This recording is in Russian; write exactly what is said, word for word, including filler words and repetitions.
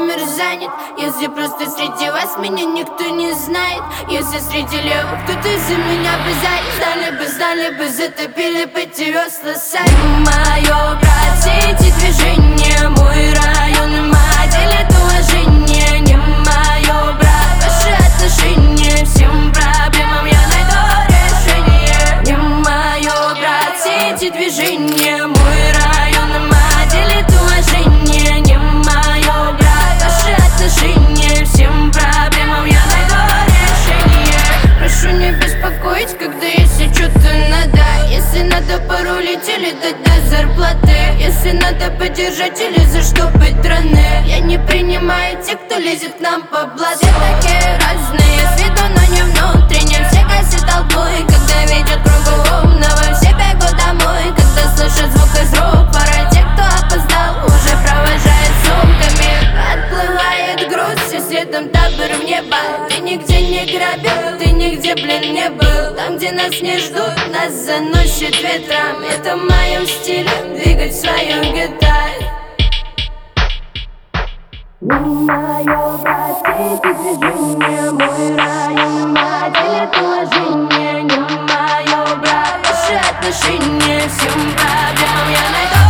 номер занят. Если просто среди вас меня никто не знает, если среди левых кто-то за меня бы занят, знали бы, знали бы, затопили бы эти весла сами. Мое, брат, все эти движения, мой район и мать делят уважение. Не мое, брат, ваши отношения, всем проблемам я найду решение. Не мое, брат, все эти движения, мой район и мать делят уважение. Не мое, брат, ваши отношения, всем проблемам я найду решение. Прошу не беспокоить, когда если что-то надо, если надо порулить или дать до зарплаты, если надо поддержать или за что быть раны. Я не принимаю тех, кто лезет к нам по блату. Все такие разные, с виду, но не внутренне. Все гасят толпой, когда видят кругу умного. Все бегут домой, когда слышат звук из рук. Пора тех, кто опоздал, уже провожает сумками. Отплывает груз, все следом табор в небо. Ты нигде не грабил, ты нигде, блин, не был. Там, где нас не ждут, нас заносит ветром. Это в моем стиле, двигать свою гитару. Не мое, брат, все эти движения, мой район, мать делят уважение. Не мое, брат, наши отношения, всем проблемам я найду